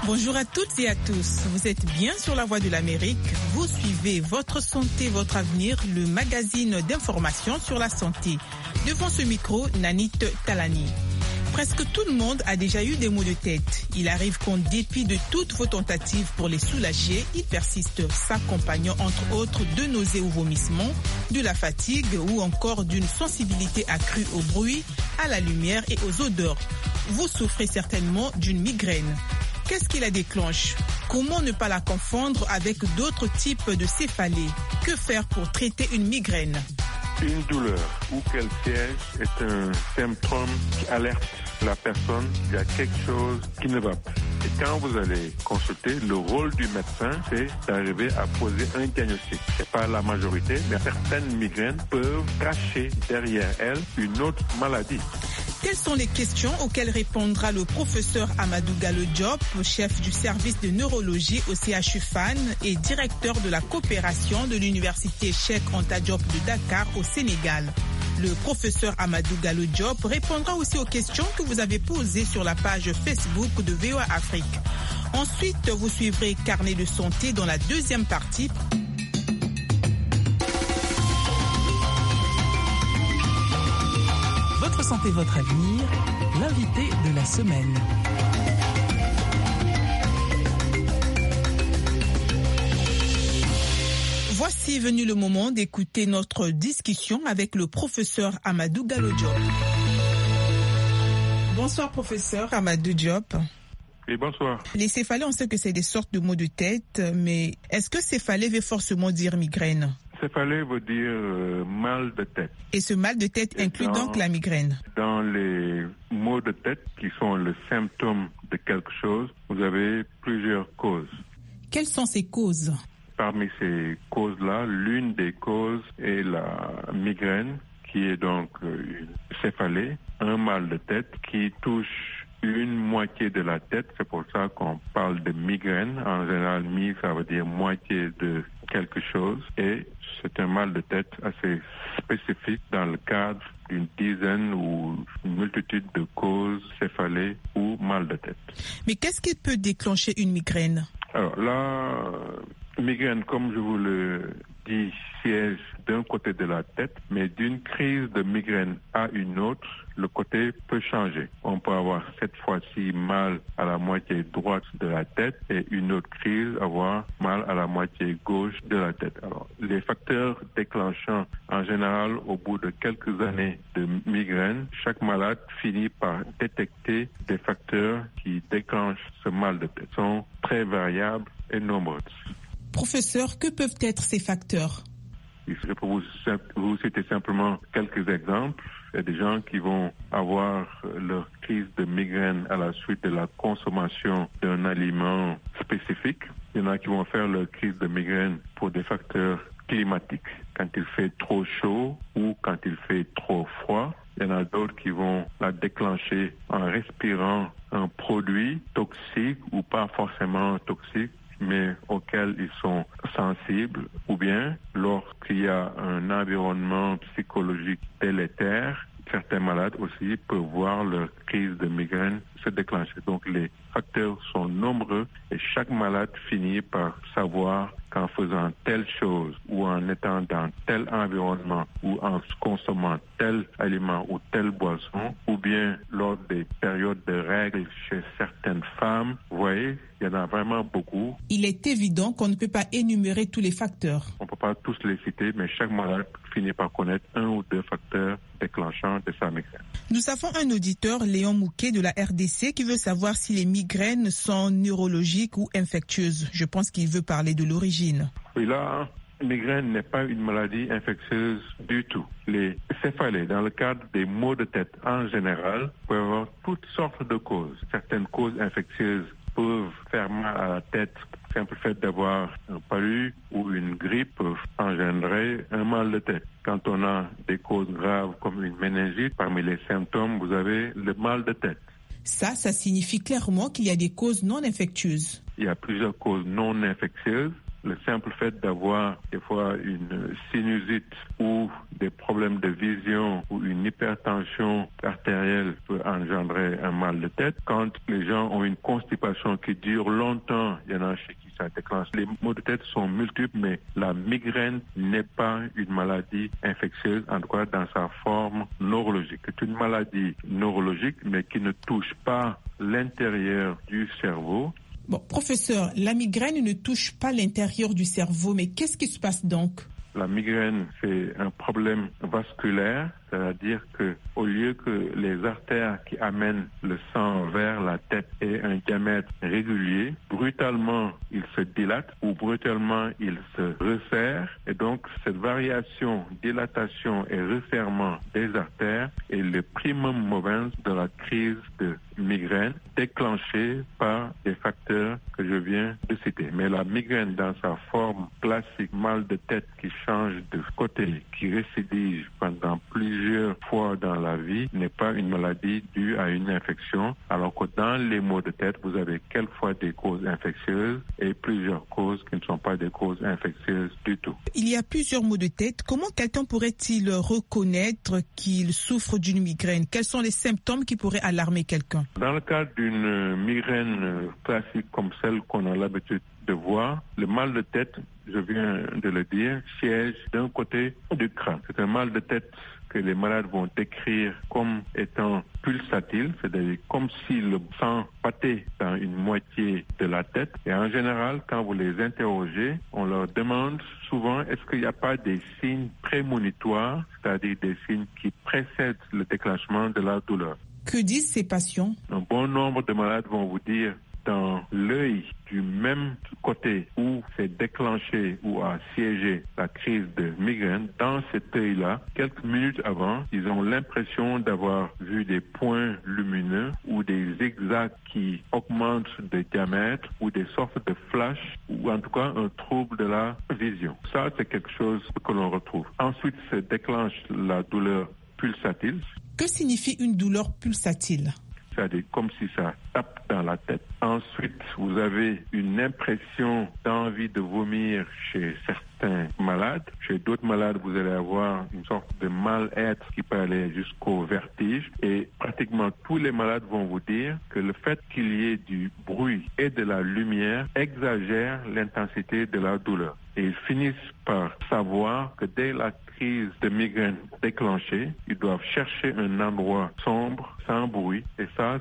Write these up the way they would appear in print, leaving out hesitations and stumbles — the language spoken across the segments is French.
Bonjour à toutes et à tous. Vous êtes bien sur la Voix de l'Amérique. Vous suivez Votre Santé, Votre Avenir, le magazine d'information sur la santé. Devant ce micro, Nanit Talani. Presque tout le monde a déjà eu des maux de tête. Il arrive qu'en dépit de toutes vos tentatives pour les soulager, ils persistent, s'accompagnant entre autres de nausées ou vomissements, de la fatigue ou encore d'une sensibilité accrue au bruit, à la lumière et aux odeurs. Vous souffrez certainement d'une migraine. Qu'est-ce qui la déclenche? Comment ne pas la confondre avec d'autres types de céphalées? Que faire pour traiter une migraine? Une douleur où qu'elle siège est un symptôme qui alerte la personne qu'il y a quelque chose qui ne va pas. Et quand vous allez consulter, le rôle du médecin, c'est d'arriver à poser un diagnostic. C'est pas la majorité, mais certaines migraines peuvent cacher derrière elles une autre maladie. Quelles sont les questions auxquelles répondra le professeur Amadou Gallo Diop, chef du service de neurologie au CHU Fann et directeur de la coopération de l'université Cheikh Anta Diop de Dakar au Sénégal. Le professeur Amadou Gallo Diop répondra aussi aux questions que vous avez posées sur la page Facebook de VOA Afrique. Ensuite, vous suivrez Carnet de santé dans la deuxième partie. Votre santé, votre avenir, l'invité de la semaine. Voici venu le moment d'écouter notre discussion avec le professeur Amadou Gallo Diop. Bonsoir professeur Amadou Diop. Oui, bonsoir. Les céphalées, on sait que c'est des sortes de maux de tête, mais est-ce que céphalée veut forcément dire migraine? Céphalée veut dire mal de tête. Et ce mal de tête inclut donc la migraine? Dans les maux de tête qui sont le symptôme de quelque chose, vous avez plusieurs causes. Quelles sont ces causes? Parmi ces causes-là, l'une des causes est la migraine, qui est donc une céphalée, un mal de tête qui touche une moitié de la tête. C'est pour ça qu'on parle de migraine. En général, ça veut dire moitié de quelque chose. Et c'est un mal de tête assez spécifique dans le cadre d'une dizaine ou une multitude de causes céphalées ou mal de tête. Mais qu'est-ce qui peut déclencher une migraine? Alors la migraine, comme je vous le dis, siège d'un côté de la tête, mais d'une crise de migraine à une autre, le côté peut changer. On peut avoir cette fois-ci mal à la moitié droite de la tête et une autre crise avoir mal à la moitié gauche de la tête. Alors, les facteurs déclenchants, en général, au bout de quelques années de migraine, chaque malade finit par détecter des facteurs qui déclenchent ce mal de tête. Ils sont très variables et nombreux. Professeur, que peuvent être ces facteurs? Je peux vous citer simplement quelques exemples. Il y a des gens qui vont avoir leur crise de migraine à la suite de la consommation d'un aliment spécifique. Il y en a qui vont faire leur crise de migraine pour des facteurs climatiques, quand il fait trop chaud ou quand il fait trop froid. Il y en a d'autres qui vont la déclencher en respirant un produit toxique ou pas forcément toxique, mais auxquels ils sont sensibles, ou bien lorsqu'il y a un environnement psychologique délétère, certains malades aussi peuvent voir leur crise de migraine se déclencher. Donc les facteurs sont nombreux et chaque malade finit par savoir qu'en faisant telle chose ou en étant dans tel environnement ou en consommant tel aliment ou telle boisson ou bien lors des périodes de règles chez certaines femmes, vous voyez, il y en a vraiment beaucoup. Il est évident qu'on ne peut pas énumérer tous les facteurs. On ne peut pas tous les citer, mais chaque malade finit par connaître un ou deux facteurs déclenchants de sa migraine. Nous avons un auditeur, Léon Mouquet de la RDC, qui veut savoir si les migraines sont neurologiques ou infectieuses. Je pense qu'il veut parler de l'origine. Oui, la migraine n'est pas une maladie infectieuse du tout. Les céphalées, dans le cadre des maux de tête en général, peuvent avoir toutes sortes de causes. Certaines causes infectieuses peuvent faire mal à la tête. Le simple fait d'avoir un palu ou une grippe peut engendrer un mal de tête. Quand on a des causes graves comme une méningite, parmi les symptômes, vous avez le mal de tête. Ça signifie clairement qu'il y a des causes non infectieuses. Il y a plusieurs causes non infectieuses le simple fait d'avoir des fois une sinusite ou des problèmes de vision ou une hypertension artérielle peut engendrer un mal de tête. Quand les gens ont une constipation qui dure longtemps, il y en a chez qui ça déclenche. Les maux de tête sont multiples, mais la migraine n'est pas une maladie infectieuse, en tout cas dans sa forme neurologique. C'est une maladie neurologique, mais qui ne touche pas l'intérieur du cerveau. Bon, professeur, la migraine ne touche pas l'intérieur du cerveau, mais qu'est-ce qui se passe donc? La migraine, c'est un problème vasculaire, c'est-à-dire que au lieu que les artères qui amènent le sang vers la tête aient un diamètre régulier, brutalement, ils se dilatent ou brutalement, ils se resserrent. Et donc, cette variation, dilatation et resserrement des artères est le primum movens de la crise de migraine déclenchée par des facteurs que je viens de citer. Mais la migraine dans sa forme classique, mal de tête qui change de côté, qui récidive pendant plusieurs fois dans la vie, n'est pas une maladie due à une infection, alors que dans les maux de tête, vous avez quelquefois des causes infectieuses et plusieurs causes qui ne sont pas des causes infectieuses du tout. Il y a plusieurs maux de tête. Comment quelqu'un pourrait-il reconnaître qu'il souffre d'une migraine? Quels sont les symptômes qui pourraient alarmer quelqu'un? Dans le cadre d'une migraine classique comme celle qu'on a l'habitude de voir, le mal de tête, je viens de le dire, siège d'un côté du crâne. C'est un mal de tête que les malades vont décrire comme étant pulsatile, c'est-à-dire comme si le sang pâtait dans une moitié de la tête. Et en général, quand vous les interrogez, on leur demande souvent est-ce qu'il n'y a pas des signes prémonitoires, c'est-à-dire des signes qui précèdent le déclenchement de la douleur. Que disent ces patients? Un bon nombre de malades vont vous dire dans l'œil du même côté où s'est déclenché ou a siégé la crise de migraine, dans cet œil-là, quelques minutes avant, ils ont l'impression d'avoir vu des points lumineux ou des zigzags qui augmentent de diamètre ou des sortes de flashs ou en tout cas un trouble de la vision. Ça, c'est quelque chose que l'on retrouve. Ensuite, se déclenche la douleur pulsatile. Que signifie une douleur pulsatile? C'est-à-dire comme si ça tape dans la tête. Ensuite, vous avez une impression d'envie de vomir chez certains malades. Chez d'autres malades, vous allez avoir une sorte de mal-être qui peut aller jusqu'au vertige. Et pratiquement tous les malades vont vous dire que le fait qu'il y ait du bruit et de la lumière exagère l'intensité de la douleur. Et ils finissent par savoir que dès la crise de migraine déclenchée, ils doivent chercher un endroit sombre, sans bruit, et ça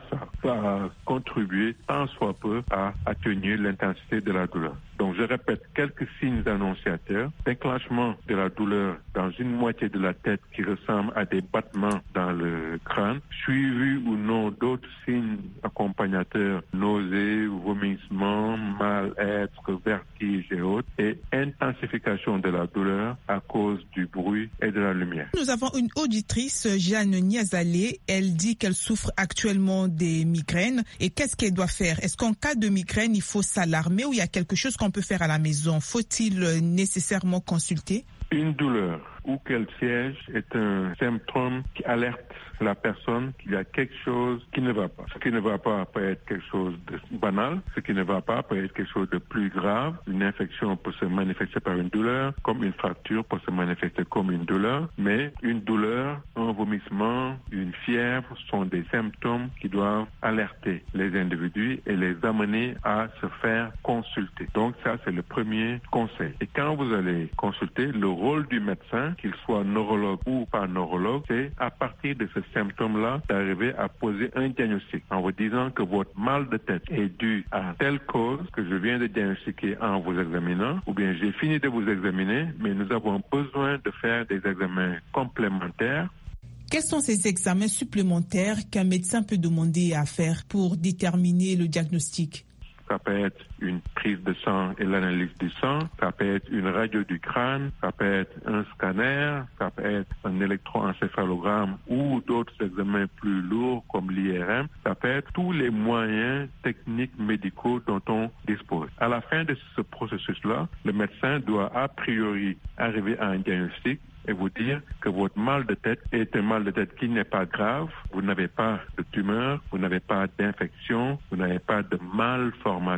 va contribuer tant soit peu à atténuer l'intensité de la douleur. Donc je répète, quelques signes annonciateurs, déclenchement de la douleur dans une moitié de la tête qui ressemble à des battements dans le crâne, suivi ou non d'autres signes accompagnateurs, nausées, vomissements, mal-être, vertige et autres, et intensification de la douleur à cause du bruit et de la lumière. Nous avons une auditrice, Jeanne Niazalé. Elle dit qu'elle souffre actuellement des migraines. Et qu'est-ce qu'elle doit faire? Est-ce qu'en cas de migraine, il faut s'alarmer ou il y a quelque chose qu'on peut faire à la maison? Faut-il nécessairement consulter? Une douleur où qu'elle siège est un symptôme qui alerte la personne qu'il y a quelque chose qui ne va pas. Ce qui ne va pas peut être quelque chose de banal, ce qui ne va pas peut être quelque chose de plus grave. Une infection peut se manifester par une douleur, comme une fracture peut se manifester comme une douleur, mais une douleur, un vomissement, une fièvre sont des symptômes qui doivent alerter les individus et les amener à se faire consulter. Donc ça, c'est le premier conseil. Et quand vous allez consulter, le rôle du médecin, qu'il soit neurologue ou pas neurologue, c'est à partir de ce symptôme-là d'arriver à poser un diagnostic en vous disant que votre mal de tête est dû à telle cause que je viens de diagnostiquer en vous examinant, ou bien j'ai fini de vous examiner, mais nous avons besoin de faire des examens complémentaires. Quels sont ces examens supplémentaires qu'un médecin peut demander à faire pour déterminer le diagnostic? Ça peut être une prise de sang et l'analyse du sang, ça peut être une radio du crâne, ça peut être un scanner, ça peut être un électroencéphalogramme ou d'autres examens plus lourds comme l'IRM. Ça peut être tous les moyens techniques médicaux dont on dispose. À la fin de ce processus-là, le médecin doit a priori arriver à un diagnostic et vous dire que votre mal de tête est un mal de tête qui n'est pas grave, vous n'avez pas de tumeur, vous n'avez pas d'infection, vous n'avez pas de malformation,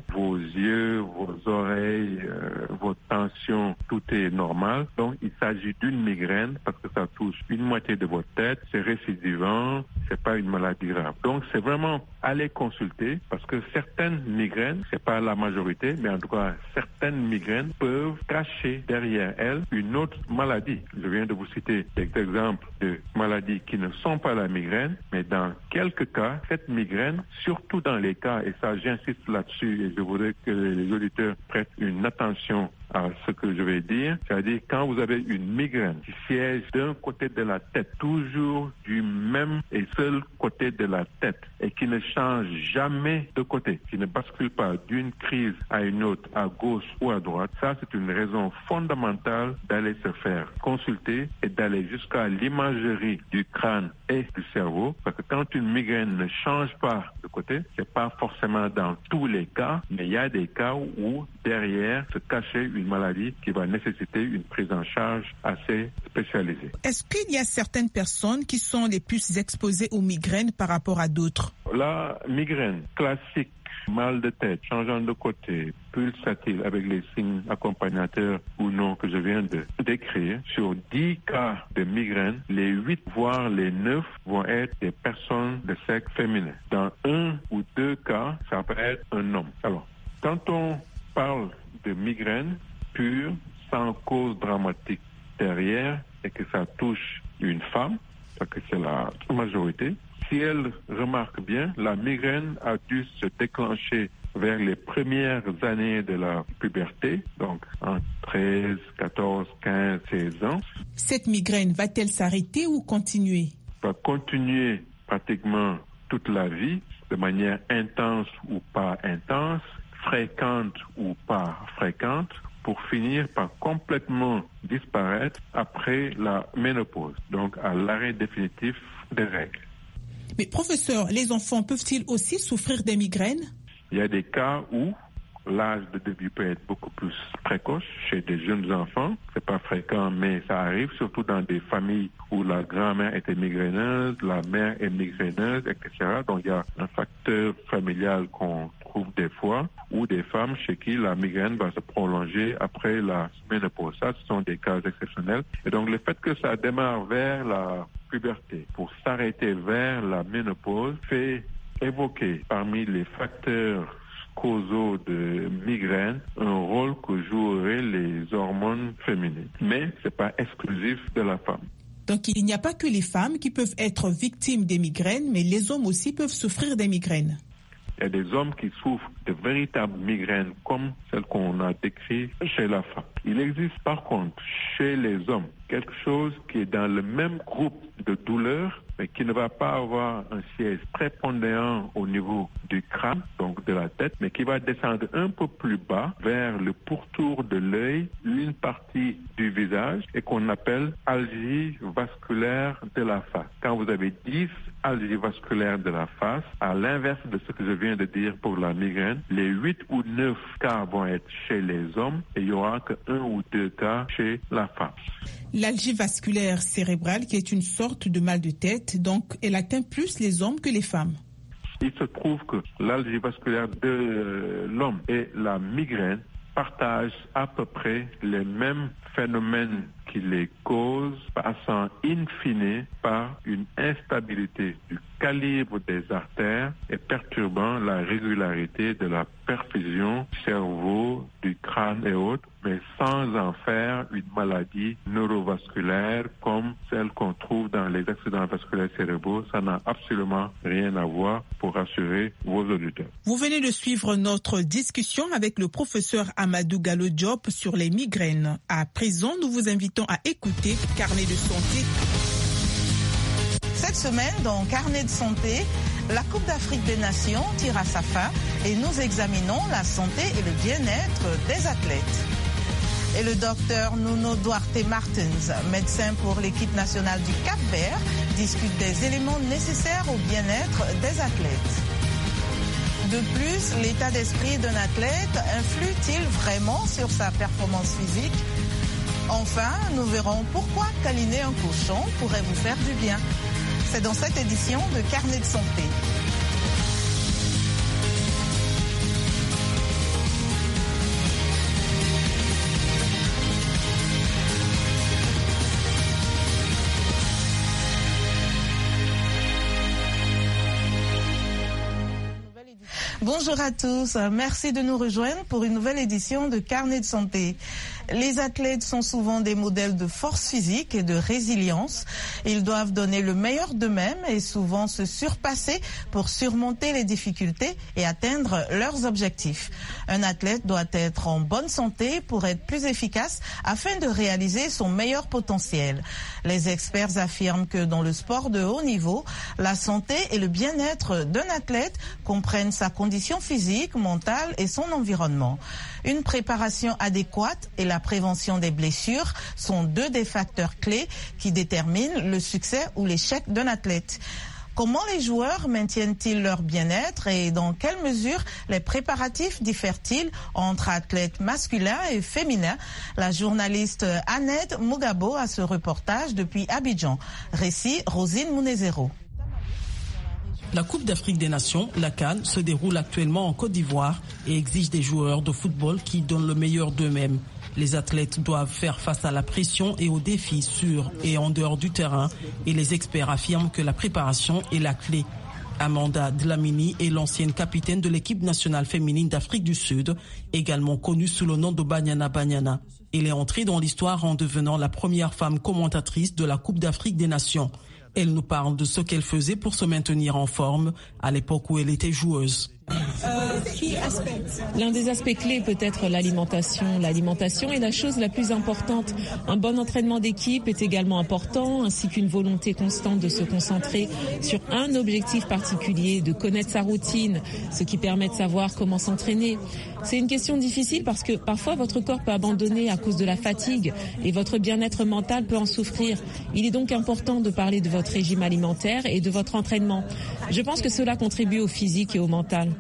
vos yeux, vos oreilles, votre tension, tout est normal. Donc, il s'agit d'une migraine parce que ça touche une moitié de votre tête, c'est récidivant, c'est pas une maladie grave. Donc, c'est vraiment aller consulter parce que certaines migraines, c'est pas la majorité, mais en tout cas, certaines migraines peuvent cacher derrière elles une autre maladie. Je viens de vous citer des exemples de maladies qui ne sont pas la migraine, mais dans quelques cas, cette migraine, surtout dans les cas, et ça j'insiste là-dessus et je voudrais que les auditeurs prêtent une attention à ce que je vais dire, c'est-à-dire quand vous avez une migraine qui siège d'un côté de la tête, toujours du même et seul côté de la tête, et qui ne change jamais de côté, qui ne bascule pas d'une crise à une autre, à gauche ou à droite, ça c'est une raison fondamentale d'aller se faire consulter et d'aller jusqu'à l'imagerie du crâne et du cerveau, parce que quand une migraine ne change pas de côté, c'est pas forcément dans tous les cas, mais il y a des cas où derrière se cachait une maladie qui va nécessiter une prise en charge assez spécialisée. Est-ce qu'il y a certaines personnes qui sont les plus exposées aux migraines par rapport à d'autres? La migraine classique, mal de tête, changeant de côté, pulsatile avec les signes accompagnateurs ou non que je viens de décrire, sur 10 cas de migraine, les 8 voire les 9 vont être des personnes de sexe féminin. Dans 1 ou 2 cas, ça peut être un homme. Alors, quand on parle de migraine pure, sans cause dramatique derrière, et que ça touche une femme, parce que c'est la majorité, si elle remarque bien, la migraine a dû se déclencher vers les premières années de la puberté, donc en 13, 14, 15, 16 ans. Cette migraine va-t-elle s'arrêter ou continuer? Va continuer pratiquement toute la vie, de manière intense ou pas intense, fréquente ou pas fréquente, pour finir par complètement disparaître après la ménopause, donc à l'arrêt définitif des règles. Mais professeur, les enfants peuvent-ils aussi souffrir des migraines? Il y a des cas où l'âge de début peut être beaucoup plus précoce chez des jeunes enfants. C'est pas fréquent, mais ça arrive, surtout dans des familles où la grand-mère était migraineuse, la mère est migraineuse, etc. Donc il y a un facteur familial qu'on trouve des fois, ou des femmes chez qui la migraine va se prolonger après la ménopause. Ça, ce sont des cas exceptionnels. Et donc le fait que ça démarre vers la puberté pour s'arrêter vers la ménopause fait évoquer parmi les facteurs causaux de migraine un rôle que joueraient les hormones féminines. Mais c'est pas exclusif de la femme. Donc il n'y a pas que les femmes qui peuvent être victimes des migraines, mais les hommes aussi peuvent souffrir des migraines. Il y a des hommes qui souffrent de véritables migraines comme celles qu'on a décrites chez la femme. Il existe par contre chez les hommes quelque chose qui est dans le même groupe de douleurs, mais qui ne va pas avoir un siège prépondérant au niveau du crâne, donc de la tête, mais qui va descendre un peu plus bas vers le pourtour de l'œil, une partie du visage, et qu'on appelle algie vasculaire de la face. Quand vous avez 10 algies vasculaires de la face, à l'inverse de ce que je viens de dire pour la migraine, les 8 ou 9 cas vont être chez les hommes et il n'y aura que 1 ou 2 cas chez la femme. L'algie vasculaire cérébrale, qui est une sorte de mal de tête, donc elle atteint plus les hommes que les femmes. Il se trouve que l'algie vasculaire de l'homme et la migraine partagent à peu près les mêmes phénomènes qui les causent, passant in fine par une instabilité du calibre des artères et perturbant la régularité de la perfusion du cerveau, du crâne et autres, mais sans en faire une maladie neurovasculaire comme celle qu'on trouve dans les accidents vasculaires cérébraux. Ça n'a absolument rien à voir, pour rassurer vos auditeurs. Vous venez de suivre notre discussion avec le professeur Amadou Gallo Diop sur les migraines. À présent, nous vous invitons à écouter Carnet de santé. Cette semaine, dans Carnet de santé, la Coupe d'Afrique des Nations tire à sa fin et nous examinons la santé et le bien-être des athlètes. Et le docteur Nuno Duarte Martins, médecin pour l'équipe nationale du Cap-Vert, discute des éléments nécessaires au bien-être des athlètes. De plus, l'état d'esprit d'un athlète influe-t-il vraiment sur sa performance physique? Enfin, nous verrons pourquoi câliner un cochon pourrait vous faire du bien. C'est dans cette édition de Carnet de santé. Bonjour à tous, merci de nous rejoindre pour une nouvelle édition de Carnet de santé. Les athlètes sont souvent des modèles de force physique et de résilience. Ils doivent donner le meilleur d'eux-mêmes et souvent se surpasser pour surmonter les difficultés et atteindre leurs objectifs. Un athlète doit être en bonne santé pour être plus efficace afin de réaliser son meilleur potentiel. Les experts affirment que dans le sport de haut niveau, la santé et le bien-être d'un athlète comprennent sa condition physique, mentale et son environnement. Une préparation adéquate et la prévention des blessures sont deux des facteurs clés qui déterminent le succès ou l'échec d'un athlète. Comment les joueurs maintiennent-ils leur bien-être et dans quelle mesure les préparatifs diffèrent-ils entre athlètes masculins et féminins? La journaliste Annette Mugabo a ce reportage depuis Abidjan. Récit Rosine Mounezero. La Coupe d'Afrique des Nations, la CAN, se déroule actuellement en Côte d'Ivoire et exige des joueurs de football qui donnent le meilleur d'eux-mêmes. Les athlètes doivent faire face à la pression et aux défis sur et en dehors du terrain et les experts affirment que la préparation est la clé. Amanda Dlamini est l'ancienne capitaine de l'équipe nationale féminine d'Afrique du Sud, également connue sous le nom de Banyana Banyana. Elle est entrée dans l'histoire en devenant la première femme commentatrice de la Coupe d'Afrique des Nations. Elle nous parle de ce qu'elle faisait pour se maintenir en forme à l'époque où elle était joueuse. L'un des aspects clés peut être l'alimentation. L'alimentation est la chose la plus importante. Un bon entraînement d'équipe est également important, ainsi qu'une volonté constante de se concentrer sur un objectif particulier, de connaître sa routine, ce qui permet de savoir comment s'entraîner. C'est une question difficile parce que parfois votre corps peut abandonner à cause de la fatigue et votre bien-être mental peut en souffrir. Il est donc important de parler de votre régime alimentaire et de votre entraînement. Je pense que cela contribue au physique et au mental.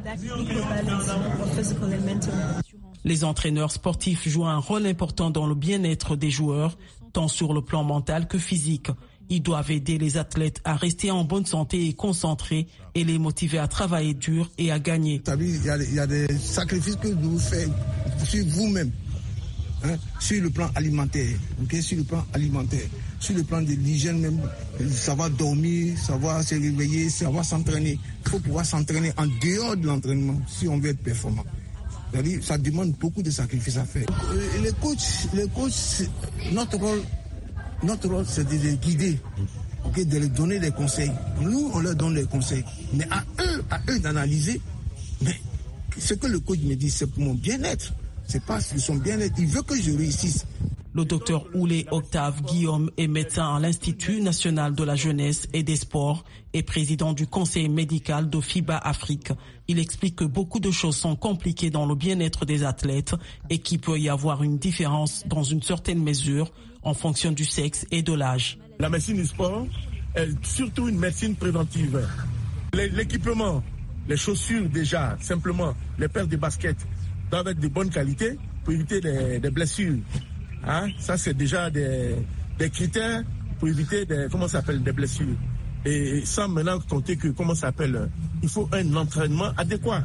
Les entraîneurs sportifs jouent un rôle important dans le bien-être des joueurs, tant sur le plan mental que physique. Ils doivent aider les athlètes à rester en bonne santé et concentrés et les motiver à travailler dur et à gagner. Il y a des sacrifices que vous faites sur vous-même, sur le plan alimentaire, sur le plan alimentaire, sur le plan de l'hygiène même, savoir dormir, savoir se réveiller, savoir s'entraîner. Il faut pouvoir s'entraîner en dehors de l'entraînement si on veut être performant. C'est-à-dire, ça demande beaucoup de sacrifices à faire. Les coachs, notre rôle, c'est de les guider, de leur donner des conseils. Nous, on leur donne des conseils. Mais à eux d'analyser. Mais ce que le coach me dit, c'est pour mon bien-être. C'est pas son bien-être. Il veut que je réussisse. Le docteur Oulé Octave Guillaume est médecin à l'Institut national de la jeunesse et des sports et président du conseil médical de FIBA Afrique. Il explique que beaucoup de choses sont compliquées dans le bien-être des athlètes et qu'il peut y avoir une différence dans une certaine mesure en fonction du sexe et de l'âge. La médecine du sport est surtout une médecine préventive. L'équipement, les chaussures déjà, simplement, les paires de baskets doivent être de bonne qualité pour éviter des blessures. Ça, c'est déjà des critères pour éviter des blessures. Et sans maintenant compter que, il faut un entraînement adéquat.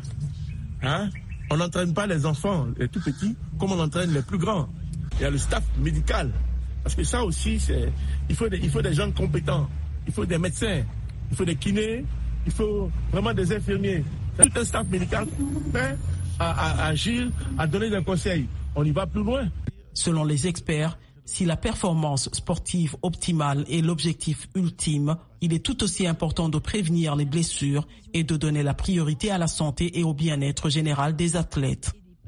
On n'entraîne pas les enfants, les tout petits, comme on entraîne les plus grands. Il y a le staff médical. Parce que ça aussi, il faut des gens compétents. Il faut des médecins, il faut des kinés, il faut vraiment des infirmiers. Tout un staff médical prêt à agir, à donner des conseils. On y va plus loin. Selon les experts, si la performance sportive optimale est l'objectif ultime, il est tout aussi important de prévenir les blessures et de donner la priorité à la santé et au bien-être général des athlètes.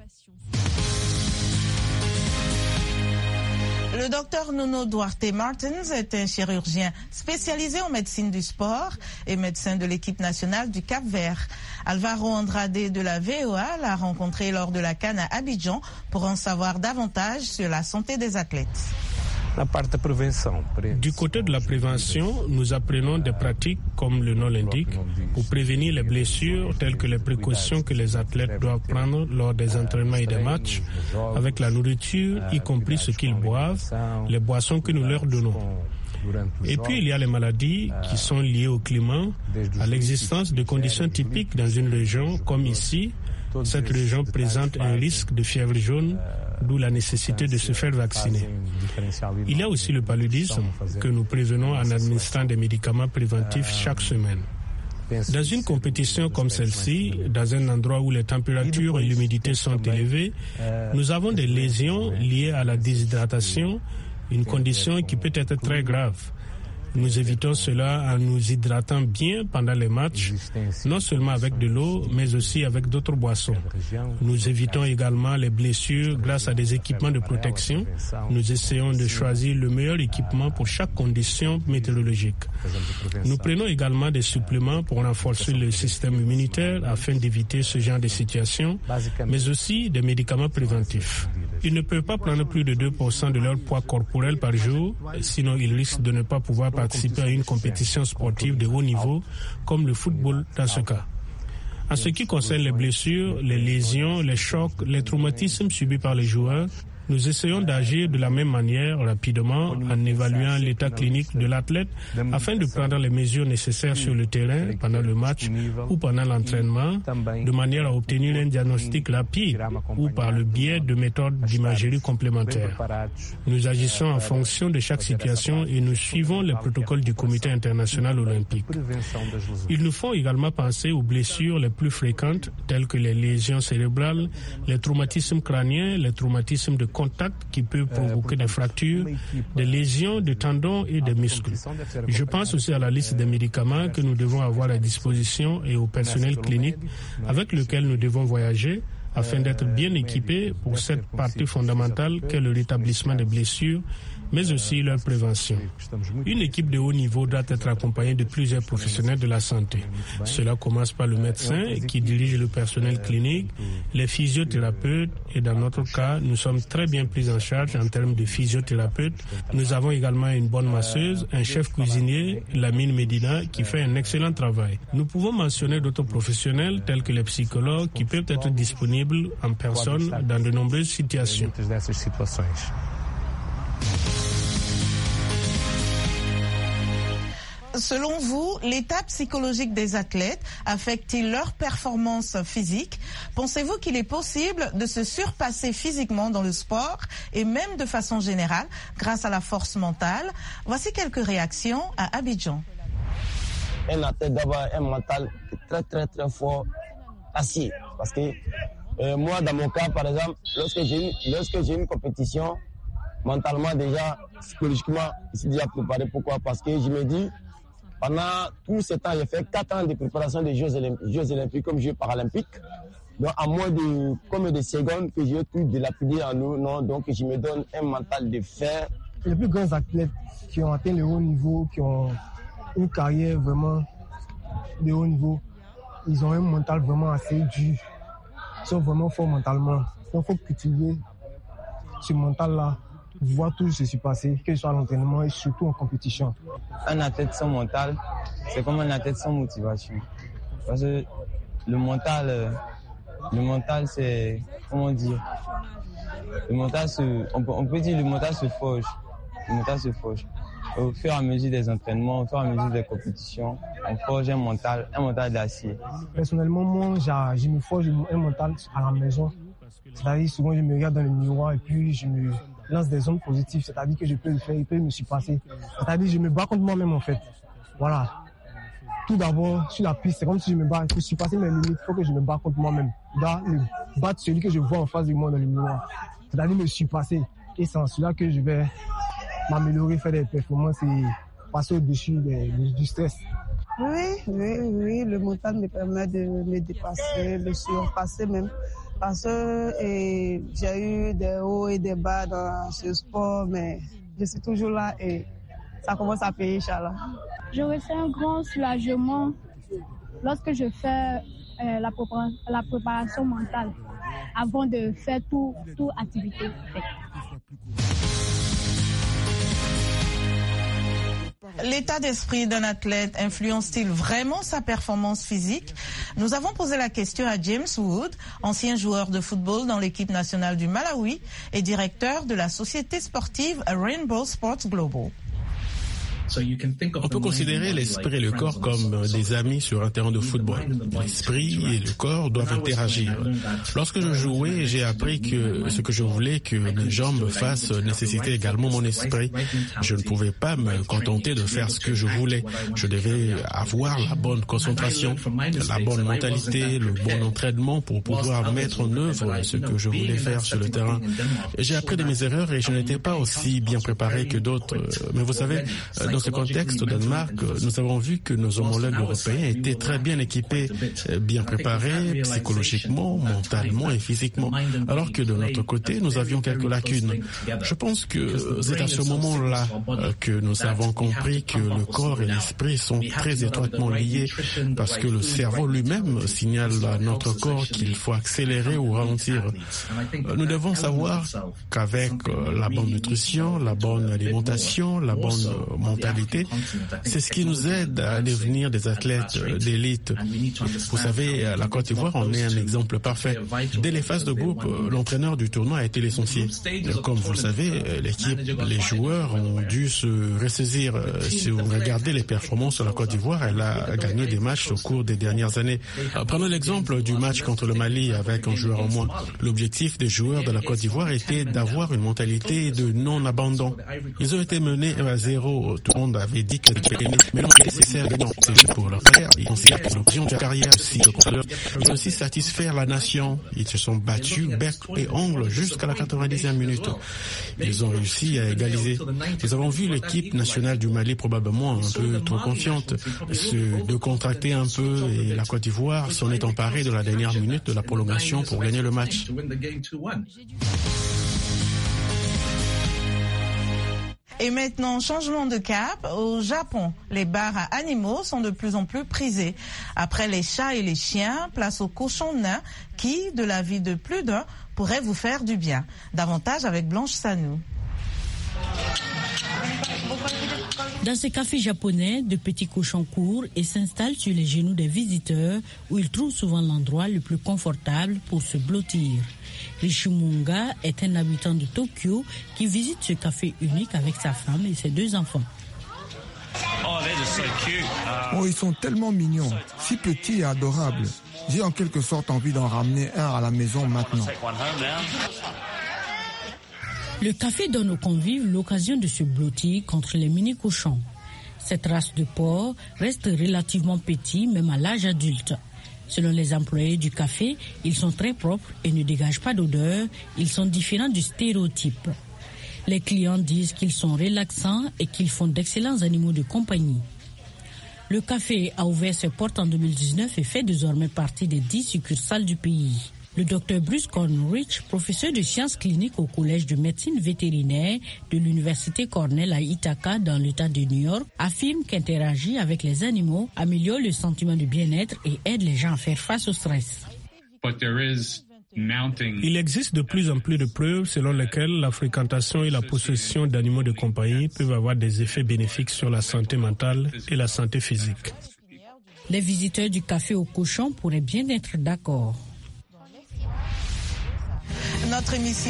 Le docteur Nuno Duarte Martins est un chirurgien spécialisé en médecine du sport et médecin de l'équipe nationale du Cap-Vert. Alvaro Andrade de la VOA l'a rencontré lors de la CAN à Abidjan pour en savoir davantage sur la santé des athlètes. Du côté de la prévention, nous apprenons des pratiques, comme le nom l'indique, pour prévenir les blessures, telles que les précautions que les athlètes doivent prendre lors des entraînements et des matchs, avec la nourriture, y compris ce qu'ils boivent, les boissons que nous leur donnons. Et puis il y a les maladies qui sont liées au climat, à l'existence de conditions typiques dans une région comme ici. Cette région présente un risque de fièvre jaune, d'où la nécessité de se faire vacciner. Il y a aussi le paludisme que nous prévenons en administrant des médicaments préventifs chaque semaine. Dans une compétition comme celle-ci, dans un endroit où les températures et l'humidité sont élevées, nous avons des lésions liées à la déshydratation, une condition qui peut être très grave. Nous évitons cela en nous hydratant bien pendant les matchs, non seulement avec de l'eau, mais aussi avec d'autres boissons. Nous évitons également les blessures grâce à des équipements de protection. Nous essayons de choisir le meilleur équipement pour chaque condition météorologique. Nous prenons également des suppléments pour renforcer le système immunitaire afin d'éviter ce genre de situation, mais aussi des médicaments préventifs. Ils ne peuvent pas prendre plus de 2% de leur poids corporel par jour, sinon ils risquent de ne pas pouvoir participer à une compétition sportive de haut niveau, comme le football dans ce cas. En ce qui concerne les blessures, les lésions, les chocs, les traumatismes subis par les joueurs, nous essayons d'agir de la même manière rapidement en évaluant l'état clinique de l'athlète afin de prendre les mesures nécessaires sur le terrain pendant le match ou pendant l'entraînement de manière à obtenir un diagnostic rapide ou par le biais de méthodes d'imagerie complémentaires. Nous agissons en fonction de chaque situation et nous suivons les protocoles du Comité international olympique. Ils nous font également penser aux blessures les plus fréquentes telles que les lésions cérébrales, les traumatismes crâniens, les traumatismes de contact qui peuvent provoquer des fractures, des lésions de tendons et des muscles. Je pense aussi à la liste des médicaments que nous devons avoir à disposition et au personnel clinique avec lequel nous devons voyager afin d'être bien équipés pour cette partie fondamentale qu'est le rétablissement des blessures, mais aussi leur prévention. Une équipe de haut niveau doit être accompagnée de plusieurs professionnels de la santé. Cela commence par le médecin qui dirige le personnel clinique, les physiothérapeutes et dans notre cas, nous sommes très bien pris en charge en termes de physiothérapeutes. Nous avons également une bonne masseuse, un chef cuisinier, Lamine Medina, qui fait un excellent travail. Nous pouvons mentionner d'autres professionnels tels que les psychologues qui peuvent être disponibles en personne dans de nombreuses situations. Selon vous, l'état psychologique des athlètes affecte-t-il leur performance physique? Pensez-vous qu'il est possible de se surpasser physiquement dans le sport et même de façon générale grâce à la force mentale? Voici quelques réactions à Abidjan. Un athlète doit avoir un mental très très très fort, assis. Parce que moi, dans mon cas, par exemple, lorsque j'ai une compétition, mentalement déjà, psychologiquement, je suis déjà préparé. Pourquoi? Parce que je me dis, pendant tout ce temps, j'ai fait 4 ans de préparation des Jeux olympiques comme Jeux paralympiques. Donc, à moins de combien de secondes que j'ai tout dilapidé en eau, non, donc je me donne un mental de fer. Les plus grands athlètes qui ont atteint le haut niveau, qui ont une carrière vraiment de haut niveau, ils ont un mental vraiment assez dur. Ils sont vraiment forts mentalement. Donc, il faut cultiver ce mental-là, voir tout ce qui s'est passé, que ce soit à l'entraînement et surtout en compétition. Un athlète sans mental, c'est comme un athlète sans motivation. Parce que le mental c'est, comment dire, on peut dire le mental se forge. Le mental se forge. Au fur et à mesure des entraînements, au fur et à mesure des compétitions, on forge un mental d'acier. Personnellement, moi, je me forge un mental à la maison. C'est-à-dire, souvent, je me regarde dans le miroir et puis je me lance des ondes positives. C'est-à-dire que je peux le faire, il peut me surpasser. C'est-à-dire, je me bats contre moi-même, en fait. Voilà. Tout d'abord, sur la piste, c'est comme si je me bats. Pour surpasser mes limites, il faut que je me bats contre moi-même. Je dois battre celui que je vois en face de moi dans le miroir. C'est-à-dire me surpasser. Et c'est en cela que je vais m'améliorer, faire des performances et passer au-dessus du stress. Oui, le mental me permet de me dépasser, de surpasser même. Parce que j'ai eu des hauts et des bas dans ce sport, mais je suis toujours là et ça commence à payer, Inch'Allah. Je ressens un grand soulagement lorsque je fais la préparation mentale avant de faire toute activité. L'état d'esprit d'un athlète influence-t-il vraiment sa performance physique? Nous avons posé la question à James Wood, ancien joueur de football dans l'équipe nationale du Malawi et directeur de la société sportive Rainbow Sports Global. On peut considérer l'esprit et le corps comme des amis sur un terrain de football. L'esprit et le corps doivent interagir. Lorsque je jouais, j'ai appris que ce que je voulais que mes jambes fassent nécessitait également mon esprit. Je ne pouvais pas me contenter de faire ce que je voulais. Je devais avoir la bonne concentration, la bonne mentalité, le bon entraînement pour pouvoir mettre en œuvre ce que je voulais faire sur le terrain. J'ai appris de mes erreurs et je n'étais pas aussi bien préparé que d'autres. Mais vous savez, dans ce contexte au Danemark, nous avons vu que nos homologues européens étaient très bien équipés, bien préparés psychologiquement, mentalement et physiquement. Alors que de notre côté, nous avions quelques lacunes. Je pense que c'est à ce moment-là que nous avons compris que le corps et l'esprit sont très étroitement liés parce que le cerveau lui-même signale à notre corps qu'il faut accélérer ou ralentir. Nous devons savoir qu'avec la bonne nutrition, la bonne alimentation, la bonne mentalité, c'est ce qui nous aide à devenir des athlètes d'élite. Vous savez, la Côte d'Ivoire en est un exemple parfait. Dès les phases de groupe, l'entraîneur du tournoi a été l'essentiel. Comme vous le savez, l'équipe, les joueurs ont dû se ressaisir. Si vous regardez les performances de la Côte d'Ivoire, elle a gagné des matchs au cours des dernières années. Prenons l'exemple du match contre le Mali avec un joueur en moins. L'objectif des joueurs de la Côte d'Ivoire était d'avoir une mentalité de non-abandon. Ils ont été menés à 0. Tout le monde avait dit que mais non, c'est nécessaire gagnant. C'est juste pour leur carrière. Ils considèrent que l'option de la carrière aussi. Ils aussi satisfaire la nation. Ils se sont battus bec et ongle jusqu'à la 90e minute. Ils ont réussi à égaliser. Nous avons vu l'équipe nationale du Mali probablement un peu trop confiante, se décontracter un peu, et la Côte d'Ivoire s'en est emparée de la dernière minute de la prolongation pour gagner le match. Et maintenant, changement de cap. Au Japon, les bars à animaux sont de plus en plus prisés. Après les chats et les chiens, place aux cochons nains qui, de la vie de plus d'un, pourraient vous faire du bien. Davantage avec Blanche Sanou. Dans ces cafés japonais, de petits cochons courent et s'installent sur les genoux des visiteurs où ils trouvent souvent l'endroit le plus confortable pour se blottir. Rishimunga est un habitant de Tokyo qui visite ce café unique avec sa femme et ses 2 enfants. Oh, ils sont tellement mignons, si petits et adorables. J'ai en quelque sorte envie d'en ramener un à la maison maintenant. Le café donne aux convives l'occasion de se blottir contre les mini-cochons. Cette race de porc reste relativement petit, même à l'âge adulte. Selon les employés du café, ils sont très propres et ne dégagent pas d'odeur. Ils sont différents du stéréotype. Les clients disent qu'ils sont relaxants et qu'ils font d'excellents animaux de compagnie. Le café a ouvert ses portes en 2019 et fait désormais partie des 10 succursales du pays. Le Dr Bruce Cornrich, professeur de sciences cliniques au collège de médecine vétérinaire de l'université Cornell à Ithaca dans l'État de New York, affirme qu'interagir avec les animaux améliore le sentiment de bien-être et aide les gens à faire face au stress. Il existe de plus en plus de preuves selon lesquelles la fréquentation et la possession d'animaux de compagnie peuvent avoir des effets bénéfiques sur la santé mentale et la santé physique. Les visiteurs du café aux cochons pourraient bien être d'accord. Notre émission.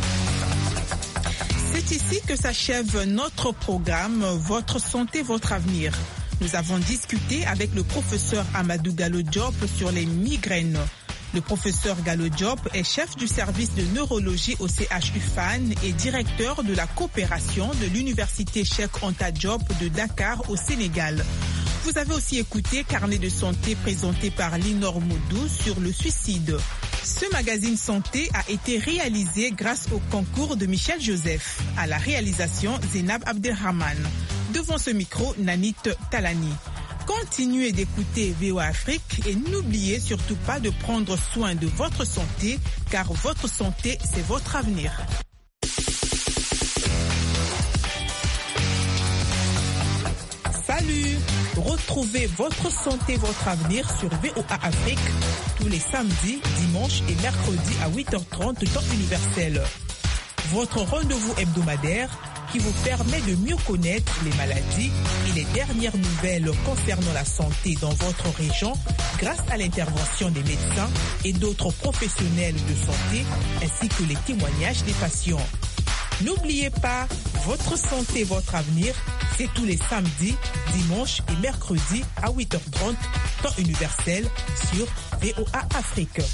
C'est ici que s'achève notre programme Votre santé, votre avenir. Nous avons discuté avec le professeur Amadou Gallo Diop sur les migraines. Le professeur Gallo Diop est chef du service de neurologie au CHU Fann et directeur de la coopération de l'université Cheikh Anta Diop de Dakar au Sénégal. Vous avez aussi écouté Carnet de santé présenté par Linor Moudou sur le suicide. Ce magazine santé a été réalisé grâce au concours de Michel Joseph. À la réalisation, Zénab Abdelrahman. Devant ce micro, Nanit Talani. Continuez d'écouter VOA Afrique et n'oubliez surtout pas de prendre soin de votre santé, car votre santé, c'est votre avenir. Salut! Retrouvez Votre santé, votre avenir sur VOA Afrique tous les samedis, dimanches et mercredis à 8h30 temps universel. Votre rendez-vous hebdomadaire qui vous permet de mieux connaître les maladies et les dernières nouvelles concernant la santé dans votre région grâce à l'intervention des médecins et d'autres professionnels de santé ainsi que les témoignages des patients. N'oubliez pas, Votre santé, votre avenir, c'est tous les samedis, dimanches et mercredis à 8h30, temps universel sur VOA Afrique.